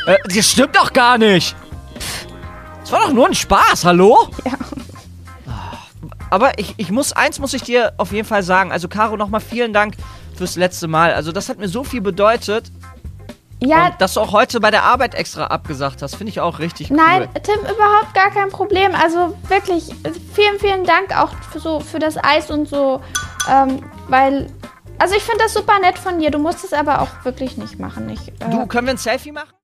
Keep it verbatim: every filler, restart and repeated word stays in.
Äh, das stimmt doch gar nicht. Das war doch nur ein Spaß, hallo? Ja. Aber ich, ich muss, eins muss ich dir auf jeden Fall sagen. Also Caro, nochmal vielen Dank fürs letzte Mal. Also das hat mir so viel bedeutet. Ja, Und dass du auch heute bei der Arbeit extra abgesagt hast, finde ich auch richtig cool. nein, Tim, überhaupt gar kein Problem. Also wirklich, vielen, vielen Dank auch für, so, für das Eis und so. Ähm, weil, also ich finde das super nett von dir. Du musst es aber auch wirklich nicht machen. Ich, äh, Du, können wir ein Selfie machen?